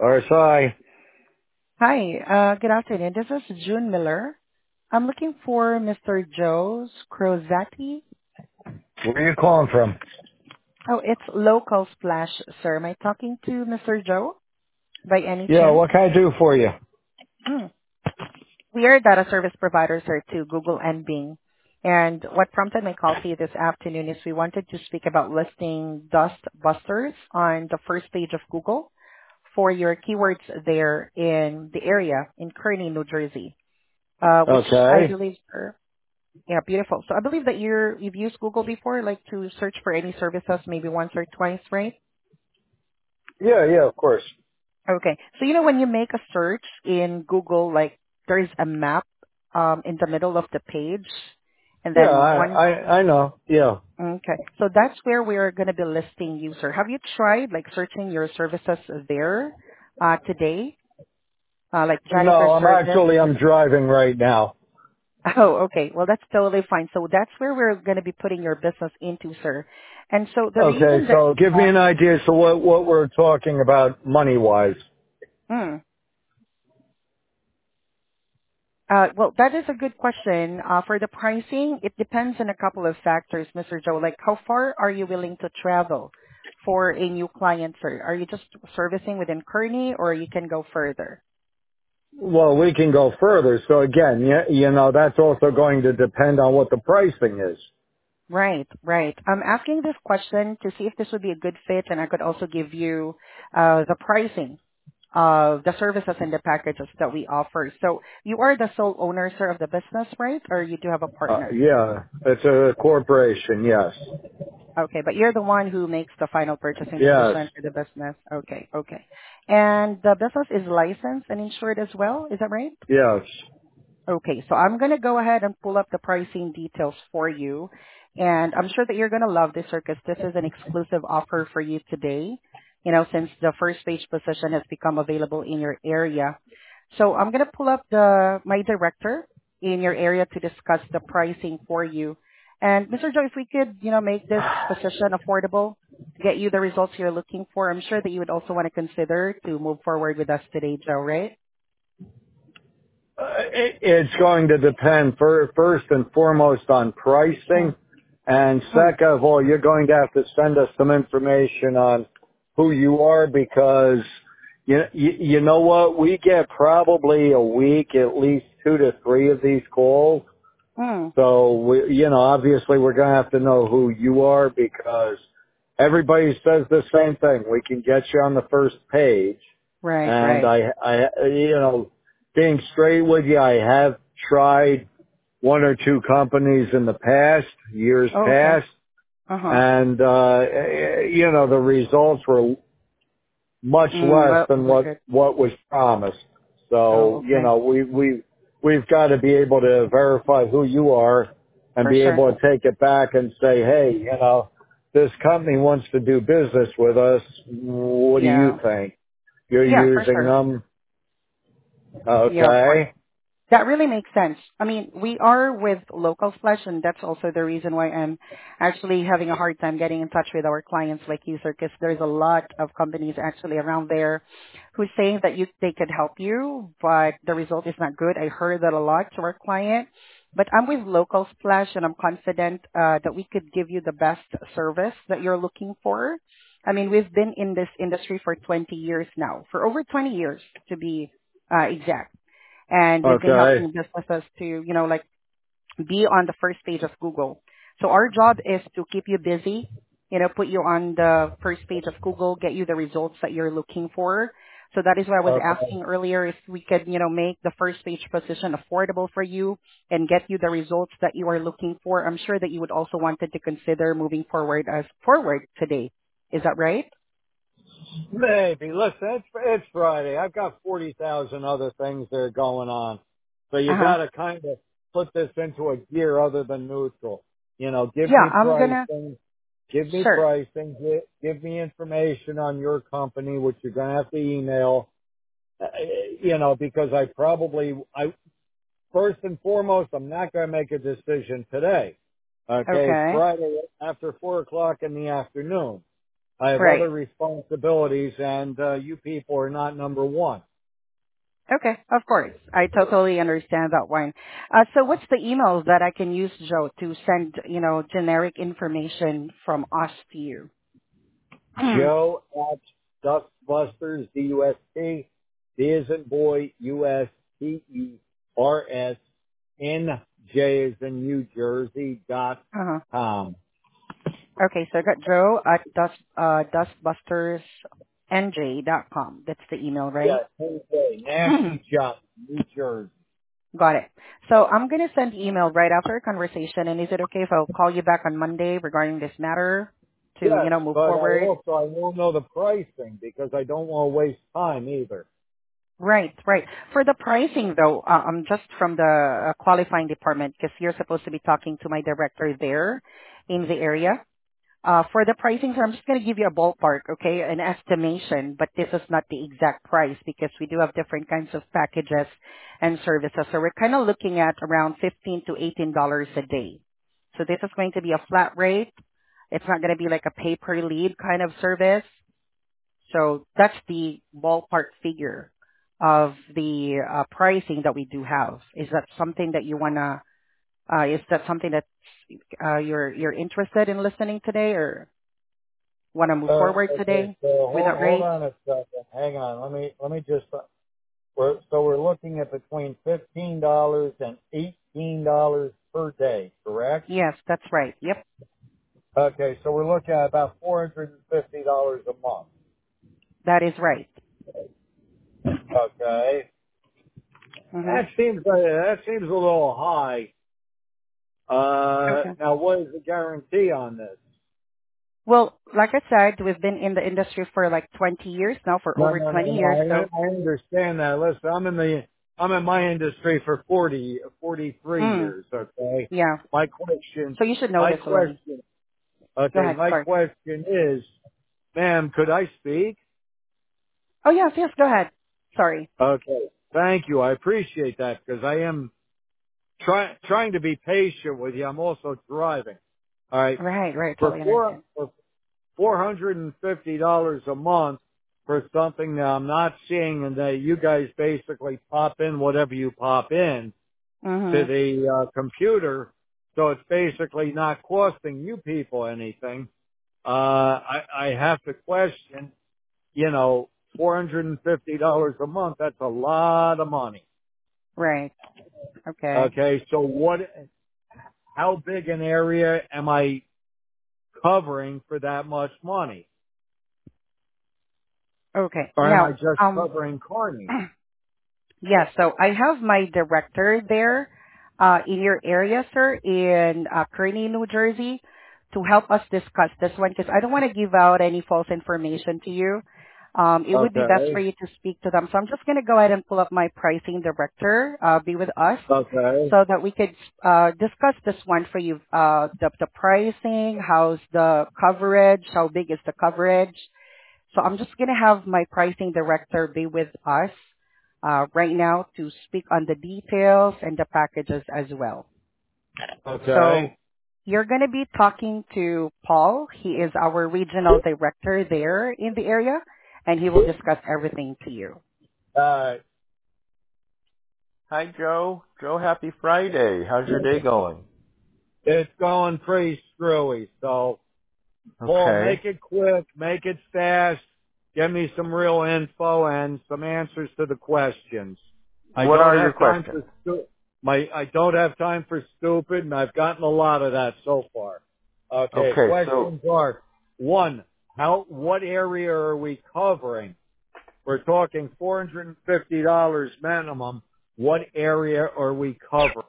RSI. Hi, good afternoon. This is June Miller. I'm looking for Mr. Joe Scrozati. Where are you calling from? Oh, it's Local Splash, sir. Am I talking to Mr. Joe by any Yeah, chance? what can I do for you? Hmm. We are data service providers, sir, to Google and Bing. And what prompted my call to you this afternoon is we wanted to speak about listing Dust Busters on the first page of Google for your keywords there in the area in Kearney, New Jersey, which I Okay. believe, sir, yeah, beautiful. So I believe that you've used Google before, like to search for any services maybe once or twice, right? Yeah, of course. Okay. So when you make a search in Google, like there is a map in the middle of the page, and Yeah, then I, one. I, I know. Yeah. Okay. So that's where we're going to be listing user. Have you tried like searching your services there today, like janitor No, service? I'm driving right now. Oh, okay. Well, that's totally fine. So that's where we're going to be putting your business into, sir. And so the Okay, reason that, so give me an idea so what we're talking about money wise. mm, well, that is a good question. For the pricing, it depends on a couple of factors, Mr. Joe. Like, how far are you willing to travel for a new client, sir? Are you just servicing within Kearney, or you can go further? Well, we can go further. So again, that's also going to depend on what the pricing is. Right, right. I'm asking this question to see if this would be a good fit, and I could also give you the pricing of the services and the packages that we offer. So you are the sole owner, sir, of the business, right? Or you do have a partner? Yeah, it's a corporation, yes. Okay, but you're the one who makes the final purchasing Yes, decision for the business. Okay, okay. And the business is licensed and insured as well, is that right? yes. Okay, so I'm going to go ahead and pull up the pricing details for you. And I'm sure that you're going to love this, sir, because this is an exclusive offer for you today, since the first page position has become available in your area. So I'm going to pull up my director in your area to discuss the pricing for you. And Mr. Joe, if we could, make this position affordable, get you the results you're looking for, I'm sure that you would also want to consider to move forward with us today, Joe, right? It's going to depend first and foremost on pricing, Mm. and Mm. second of all, you're going to have to send us some information on who you are because you know what, we get probably a week at least 2 to 3 of these calls. Mm. So obviously we're going to have to know who you are because everybody says the same thing. We can get you on the first page. Right, And right. being straight with you, I have tried 1 or 2 companies in the past, years Oh, okay. past, Uh-huh. and, the results were much less Well, than we're good. what was promised. Oh, So, okay. we've got to be able to verify who you are and For be sure. able to take it back and say, hey, this company wants to do business with us. What do you Yeah. think? You're Yeah, for using sure. them? Yeah, of course. Okay. That really makes sense. I mean, we are with Local Splash, and that's also the reason why I'm actually having a hard time getting in touch with our clients like you, sir, because there's a lot of companies actually around there who's saying that they could help you, but the result is not good. I heard that a lot to our client. But I'm with Local Splash, and I'm confident that we could give you the best service that you're looking for. I mean, we've been in this industry for 20 years now, for over 20 years to be exact, and we've been Okay. helping businesses to, like be on the first page of Google. So our job is to keep you busy, put you on the first page of Google, get you the results that you're looking for. So that is why I was Okay. asking earlier if we could, make the first page position affordable for you and get you the results that you are looking for. I'm sure that you would also wanted to consider moving forward today. Is that right? Maybe. Listen, it's Friday. I've got 40,000 other things that are going on. So you Uh-huh. got to kind of put this into a gear other than neutral. Give Yeah, me I'm gonna, pricing. sure. Give me information on your company, which you're going to have to email. Because first and foremost, I'm not going to make a decision today. Okay. It's Okay. Friday after 4 o'clock in the afternoon. I have other Right. responsibilities, and you people are not number one. Okay, of course. I totally understand that one. So what's the email that I can use, Joe, to send, generic information from us to you? Joe at Dustbusters, D-U-S-T, D as in boy, U-S-T-E-R-S, N-J as in New Jersey, Uh-huh. .com. Okay, so I got Joe at dustbustersnj.com. That's the email, Yeah, right? N-J, Nasty Job, New Jersey. Got it. So I'm going to send email right after our conversation, and is it okay if I'll call you back on Monday regarding this matter to, Yes, move but forward? I won't know the pricing because I don't want to waste time either. Right, right. For the pricing, though, I'm just from the qualifying department because you're supposed to be talking to my director there in the area. For the pricing, so I'm just going to give you a ballpark, okay, an estimation, but this is not the exact price because we do have different kinds of packages and services. So we're kind of looking at around $15 to $18 a day. So this is going to be a flat rate. It's not going to be like a pay per lead kind of service. So that's the ballpark figure of the pricing that we do have. Is that something that you wanna? Is that something that you're interested in listening today, or wanna move forward Okay, today so with that hold rate? on a second. Hang on. Let me just, we're looking at between $15 and $18 per day, correct? Yes, that's right. Yep, Okay, so we're looking at about $450 a month. that is right. Okay. hmm That seems a little high. Okay. Now what is the guarantee on this? Well, like I said, we've been in the industry for like 20 years now, for No, over no, no, 20 no. years. So, I understand that. Listen, I'm in my industry for 43 mm, years. Okay. yeah. My question, So you should know my this already. question. Go Okay, ahead. my Sorry. question is, ma'am, could I speak? Oh yes, yes. Go ahead. Sorry. Okay. Thank you. I appreciate that because I am trying to be patient with you. I'm also driving. All right. Right, right. For Totally understand. $450 a month for something that I'm not seeing and that you guys basically pop in whatever you pop in to Mhm. the computer. So it's basically not costing you people anything. I have to question, $450 a month, that's a lot of money. Right. Okay. Okay. So how big an area am I covering for that much money? Okay. Or am I Now, just covering Kearney? yes, so I have my director there in your area, sir, in Kearney, New Jersey, to help us discuss this one because I don't want to give out any false information to you. It would be best for Okay. you to speak to them. So I'm just going to go ahead and pull up my pricing director, be with us, Okay. so that we could discuss this one for you. The pricing, how's the coverage, how big is the coverage. So I'm just going to have my pricing director be with us right now to speak on the details and the packages as well. So Okay. you're going to be talking to Paul. He is our regional director there in the area, and he will discuss everything to you. Uh, Hi, Joe. Joe, happy Friday. How's your day going? it's going pretty screwy. So, Paul, Okay. make it quick, make it fast, give me some real info and some answers to the questions. I What don't are your have time questions? for I don't have time for stupid, and I've gotten a lot of that so far. Okay, Okay, so questions are: one, what area are we covering? We're talking $450 minimum. What area are we covering?